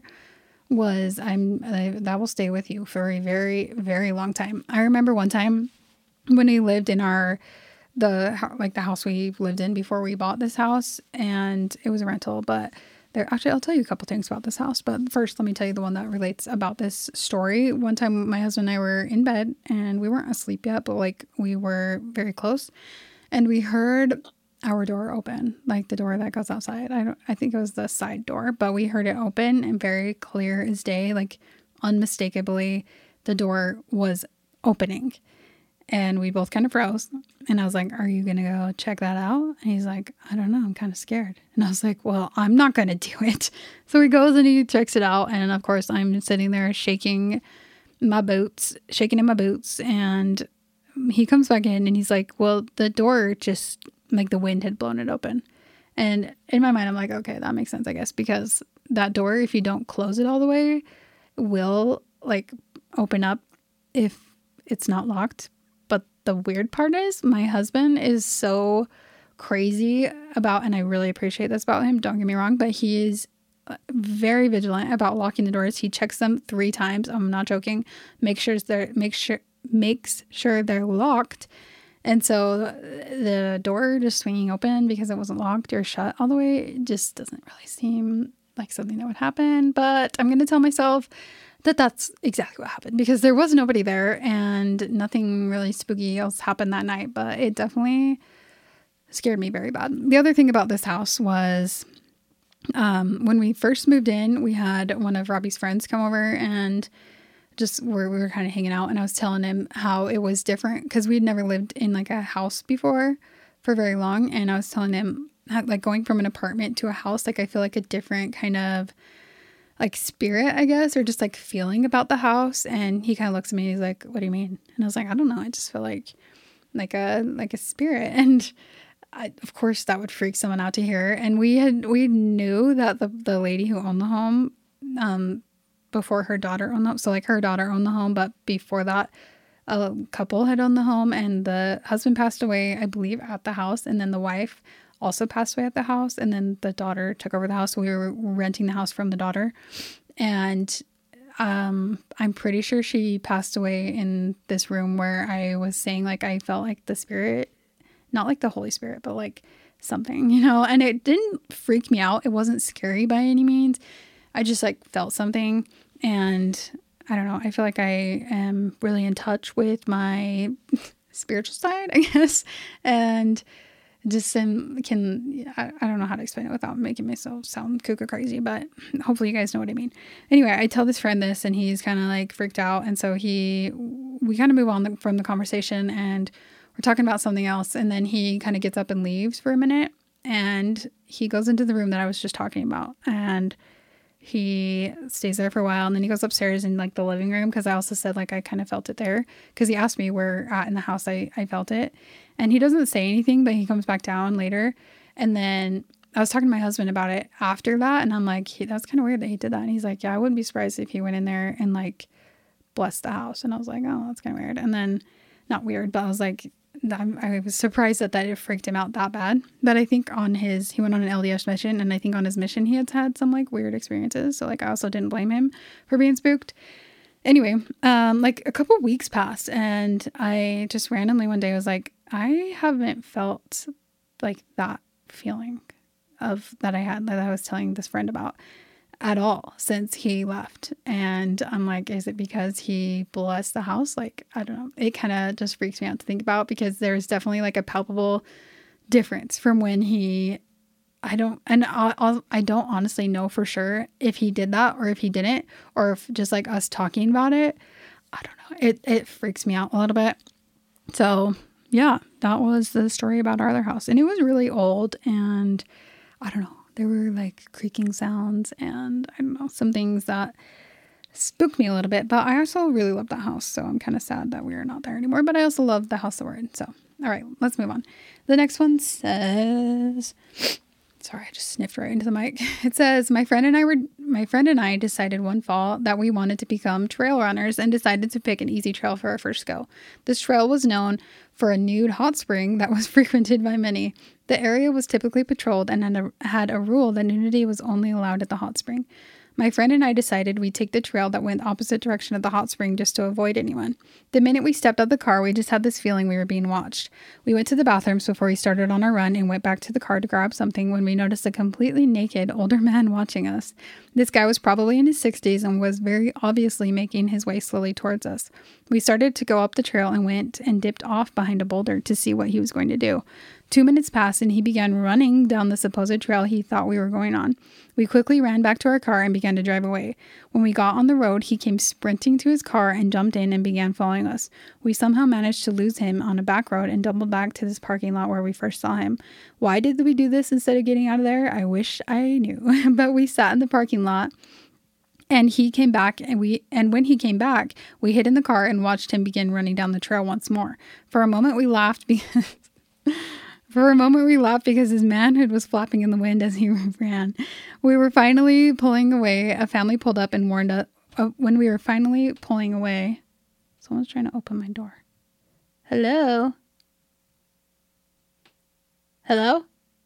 was, I'm I, that will stay with you for a very, very long time. I remember one time when we lived in our, the, like the house we lived in before we bought this house, and it was a rental, but there, actually, I'll tell you a couple things about this house, but first let me tell you the one that relates about this story. One time my husband and I were in bed and we weren't asleep yet, but like we were very close, and we heard our door open, like the door that goes outside. I don't, I think it was the side door, but we heard it open and very clear as day, like unmistakably the door was opening. And we both kind of froze. And I was like, are you going to go check that out? And he's like, I don't know. I'm kind of scared. And I was like, well, I'm not going to do it. So he goes and he checks it out. And of course, I'm sitting there shaking my boots, shaking in my boots. And he comes back in and he's like, well, the door just, like the wind had blown it open. And in my mind, I'm like, okay, that makes sense, I guess. Because that door, if you don't close it all the way, will like open up if it's not locked. But the weird part is my husband is so crazy about, and I really appreciate this about him, don't get me wrong, but he is very vigilant about locking the doors. He checks them three times. I'm not joking. Make sure they're, make sure, makes sure they're locked. And so the door just swinging open because it wasn't locked or shut all the way, it just doesn't really seem like something that would happen. But I'm going to tell myself that that's exactly what happened because there was nobody there and nothing really spooky else happened that night. But it definitely scared me very bad. The other thing about this house was um, when we first moved in, we had one of Robbie's friends come over and just where we were kind of hanging out, and I was telling him how it was different because we'd never lived in like a house before for very long. And I was telling him how, like going from an apartment to a house, like I feel like a different kind of like spirit, I guess, or just like feeling about the house. And he kind of looks at me and he's like, what do you mean? And I was like, I don't know. I just feel like, like a, like a spirit. And I, of course that would freak someone out to hear. And we had, we knew that the, the lady who owned the home, um, before her daughter owned the home. So like her daughter owned the home, but before that, a couple had owned the home and the husband passed away, I believe, at the house. And then the wife also passed away at the house. And then the daughter took over the house. So we were renting the house from the daughter. And um, I'm pretty sure she passed away in this room where I was saying, like, I felt like the spirit, not like the Holy Spirit, but like something, you know, and it didn't freak me out. It wasn't scary by any means. I just like felt something, and I don't know. I feel like I am really in touch with my spiritual side, I guess, and just um, can, I, I don't know how to explain it without making myself sound cuckoo crazy, but hopefully you guys know what I mean. Anyway, I tell this friend this and he's kind of like freaked out. And so he, we kind of move on from the conversation and we're talking about something else. And then he kind of gets up and leaves for a minute and he goes into the room that I was just talking about. And he stays there for a while and then he goes upstairs in like the living room because I also said like I kind of felt it there because he asked me where at in the house I, I felt it, and he doesn't say anything, but he comes back down later. And then I was talking to my husband about it after that and I'm like, he, that's kind of weird that he did that. And he's like, yeah, I wouldn't be surprised if he went in there and like blessed the house. And I was like, oh, that's kind of weird. And then not weird, but I was like, I was surprised that that it freaked him out that bad. But I think on his, he went on an L D S mission, and I think on his mission he had had some like weird experiences. So like I also didn't blame him for being spooked. Anyway, um, like a couple weeks passed, and I just randomly one day was like, I haven't felt like that feeling of that I had that I was telling this friend about at all since he left. And I'm like, is it because he blessed the house? Like, I don't know. It kind of just freaks me out to think about because there's definitely like a palpable difference from when he, I don't, and I'll, I'll, I don't honestly know for sure if he did that or if he didn't, or if just like us talking about it, I don't know. It, it freaks me out a little bit. So yeah, that was the story about our other house. And it was really old and I don't know. There were like creaking sounds and I don't know, some things that spooked me a little bit, but I also really love that house. So I'm kind of sad that we're not there anymore, but I also love the house that we're in. So, all right, let's move on. The next one says, sorry, I just sniffed right into the mic. It says, my friend and I were, my friend and I decided one fall that we wanted to become trail runners and decided to pick an easy trail for our first go. This trail was known for a nude hot spring that was frequented by many. The area was typically patrolled and had a, had a rule that nudity was only allowed at the hot spring. My friend and I decided we'd take the trail that went the opposite direction of the hot spring just to avoid anyone. The minute we stepped out of the car, we just had this feeling we were being watched. We went to the bathrooms before we started on our run and went back to the car to grab something when we noticed a completely naked older man watching us. This guy was probably in his sixties and was very obviously making his way slowly towards us. We started to go up the trail and went and dipped off behind a boulder to see what he was going to do. Two minutes passed and he began running down the supposed trail he thought we were going on. We quickly ran back to our car and began to drive away. When we got on the road, he came sprinting to his car and jumped in and began following us. We somehow managed to lose him on a back road and doubled back to this parking lot where we first saw him. Why did we do this instead of getting out of there? I wish I knew. But we sat in the parking lot and he came back and we and when he came back, we hid in the car and watched him begin running down the trail once more. For a moment we laughed because For a moment, we laughed because his manhood was flapping in the wind as he ran. We were finally pulling away. A family pulled up and warned us. Uh, when we were finally pulling away, someone's trying to open my door. Hello? Hello?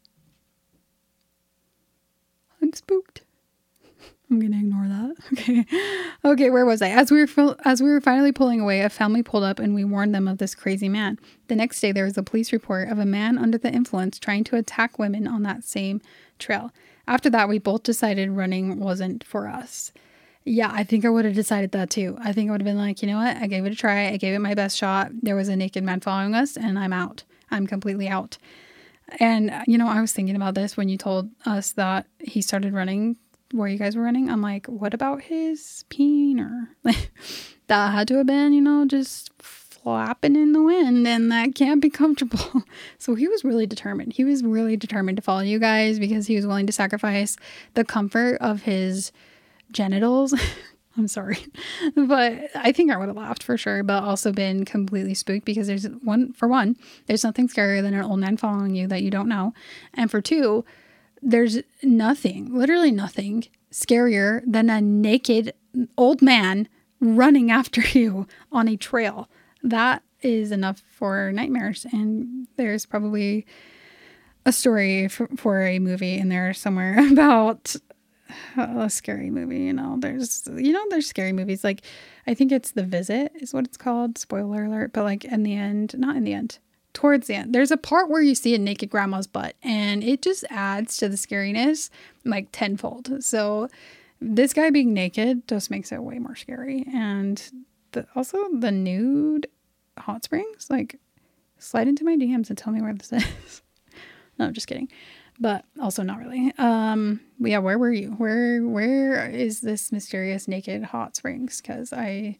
I'm spooked. I'm gonna ignore that. Okay. Okay, where was I? As we were fil- as we were finally pulling away, a family pulled up and we warned them of this crazy man. The next day, there was a police report of a man under the influence trying to attack women on that same trail. After that, we both decided running wasn't for us. Yeah, I think I would have decided that too. I think I would have been like, you know what? I gave it a try. I gave it my best shot. There was a naked man following us and I'm out. I'm completely out. And, you know, I was thinking about this when you told us that he started running where you guys were running. I'm like, what about his peen? Or like, that had to have been, you know, just flapping in the wind, and that can't be comfortable. So he was really determined. He was really determined to follow you guys because he was willing to sacrifice the comfort of his genitals. I'm sorry. But I think I would have laughed for sure, but also been completely spooked because there's one, for one, there's nothing scarier than an old man following you that you don't know. And for two, there's nothing, literally nothing scarier than a naked old man running after you on a trail. That is enough for nightmares. And there's probably a story for, for a movie in there somewhere about a scary movie. You know, there's, you know, there's scary movies. Like, I think it's The Visit is what it's called. Spoiler alert. But like in the end, not in the end. Towards the end, there's a part where you see a naked grandma's butt and it just adds to the scariness like tenfold. So this guy being naked just makes it way more scary. And the, also the nude hot springs, like slide into my D Ms and tell me where this is. No, just kidding. But also not really. Um, yeah, where were you? Where, where is this mysterious naked hot springs? Cause I...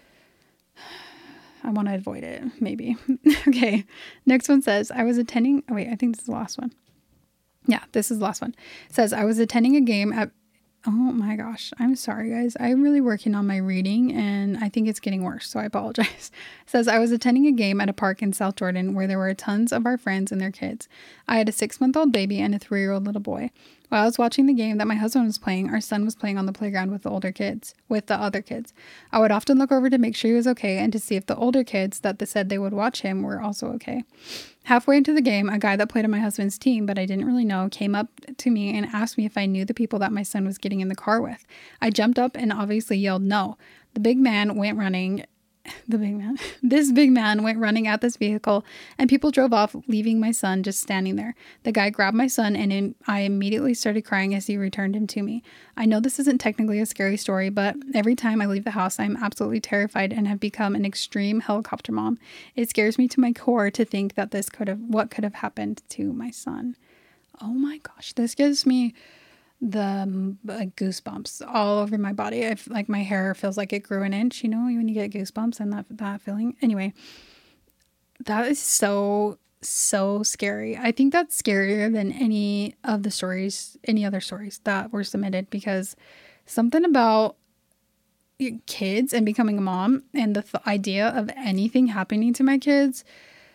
I want to avoid it, maybe. Okay. Next one says, I was attending... Oh, wait, I think this is the last one. Yeah, this is the last one. It says, I was attending a game at... Oh my gosh. I'm sorry, guys. I'm really working on my reading and I think it's getting worse, so I apologize. It says, I was attending a game at a park in South Jordan where there were tons of our friends and their kids. I had a six-month-old baby and a three-year-old little boy. While I was watching the game that my husband was playing, our son was playing on the playground with the older kids, with the other kids. I would often look over to make sure he was okay and to see if the older kids that they said they would watch him were also okay. Halfway into the game, a guy that played on my husband's team, but I didn't really know, came up to me and asked me if I knew the people that my son was getting in the car with. I jumped up and obviously yelled no. The big man went running... The big man. This big man went running at this vehicle and people drove off, leaving my son just standing there. The guy grabbed my son and in, I immediately started crying as he returned him to me. I know this isn't technically a scary story, but every time I leave the house, I'm absolutely terrified and have become an extreme helicopter mom. It scares me to my core to think that this could have, what could have happened to my son. Oh my gosh, this gives me the um, like goosebumps all over my body. I like my hair feels like it grew an inch, you know, when you get goosebumps and that, that feeling. Anyway, that is so, so scary. I think that's scarier than any of the stories, any other stories that were submitted, because something about, kids and becoming a mom and the th- idea of anything happening to my kids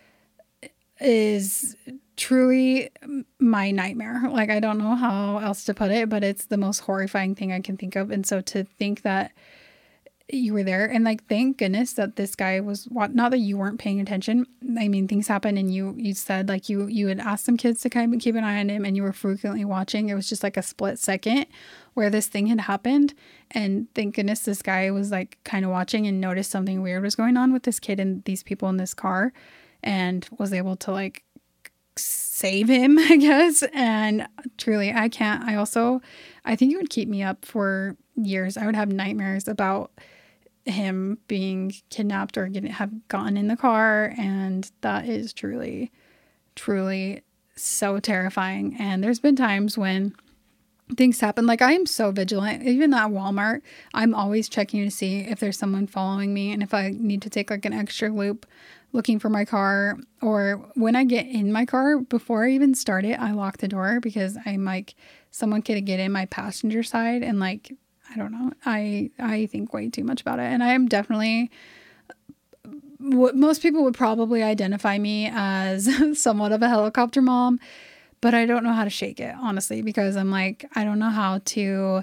is truly my nightmare. Like, I don't know how else to put it, but it's the most horrifying thing I can think of. And so to think that you were there, and like, thank goodness that this guy was, not that you weren't paying attention. I mean, things happen, and you, you said like you, you had asked some kids to kind of keep an eye on him, and you were frequently watching. It was just like a split second where this thing had happened. And thank goodness this guy was like kind of watching and noticed something weird was going on with this kid and these people in this car, and was able to like save him, I guess. And truly, I can't, I also, I think it would keep me up for years. I would have nightmares about him being kidnapped or getting, have gotten in the car. And that is truly, truly so terrifying. And there's been times when things happen. Like, I am so vigilant. Even at Walmart, I'm always checking to see if there's someone following me, and if I need to take like an extra loop looking for my car. Or when I get in my car, before I even start it, I lock the door, because I'm like, someone could get in my passenger side, and like, I don't know, I I think way too much about it. And I am definitely, what most people would probably identify me as somewhat of a helicopter mom, but I don't know how to shake it, honestly, because I'm like, I don't know how to,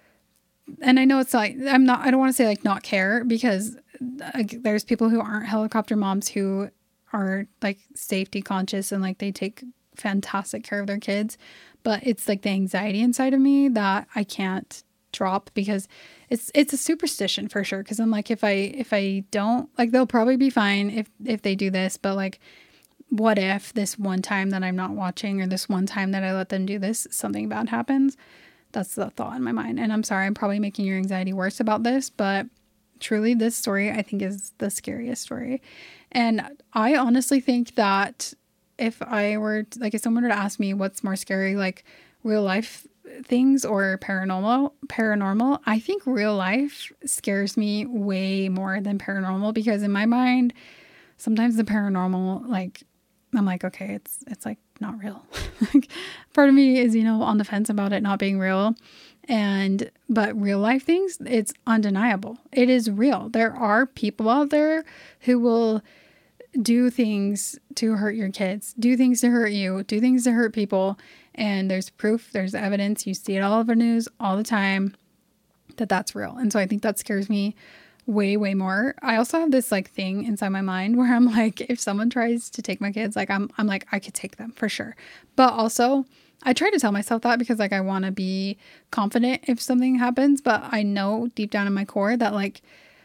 and I know it's like, I'm not, I don't want to say like not care, because like, there's people who aren't helicopter moms who are like safety conscious, and like they take fantastic care of their kids. But it's like the anxiety inside of me that I can't drop, because it's it's a superstition for sure. Because I'm like, if I if I don't, like, they'll probably be fine if if they do this, but like, what if this one time that I'm not watching, or this one time that I let them do this, something bad happens? That's the thought in my mind. And I'm sorry, I'm probably making your anxiety worse about this, but truly, this story I think is the scariest story. And I honestly think that if I were to, like, if someone were to ask me what's more scary, like real life things or paranormal, paranormal, I think real life scares me way more than paranormal, because in my mind, sometimes the paranormal, like, I'm like, okay, it's, it's like not real. Like, part of me is, you know, on the fence about it not being real. And, but real life things, it's undeniable. It is real. There are people out there who will do things to hurt your kids, do things to hurt you, do things to hurt people. And there's proof, there's evidence. You see it all over news all the time that that's real. And so I think that scares me way, way more. I also have this like thing inside my mind where I'm like, if someone tries to take my kids, like I'm, I'm like, I could take them for sure. But also I try to tell myself that, because like, I want to be confident if something happens, but I know deep down in my core that like,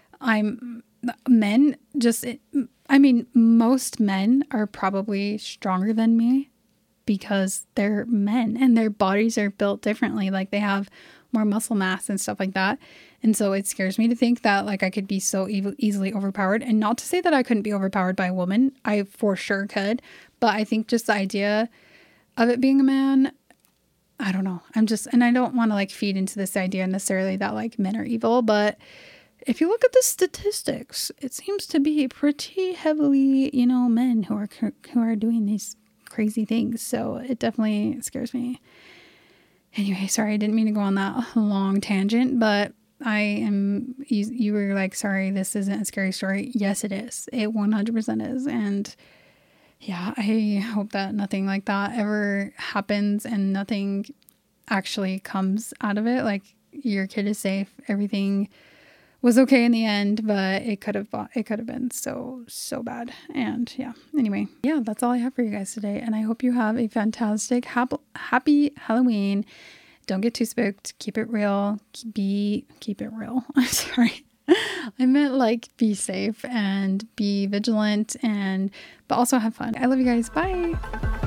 I'm men just, I mean, most men are probably stronger than me, because they're men and their bodies are built differently. Like, they have more muscle mass and stuff like that. And so it scares me to think that like I could be so e- easily overpowered. And not to say that I couldn't be overpowered by a woman. I for sure could. But I think just the idea of it being a man, I don't know. I'm just, and I don't want to like feed into this idea necessarily that like men are evil. But if you look at the statistics, it seems to be pretty heavily, you know, men who are who are doing these crazy things. So it definitely scares me. Anyway, sorry, I didn't mean to go on that long tangent, but I am, you, you were like, sorry, this isn't a scary story. Yes, it is. It one hundred percent is. And yeah, I hope that nothing like that ever happens and nothing actually comes out of it. Like, your kid is safe. Everything was okay in the end, but it could have, it could have been so, so bad. And yeah, anyway, yeah, that's all I have for you guys today. And I hope you have a fantastic, happy, happy Halloween. Don't get too spooked. Keep it real. Be, keep it real. I'm sorry. I meant like be safe and be vigilant, and, but also have fun. I love you guys. Bye.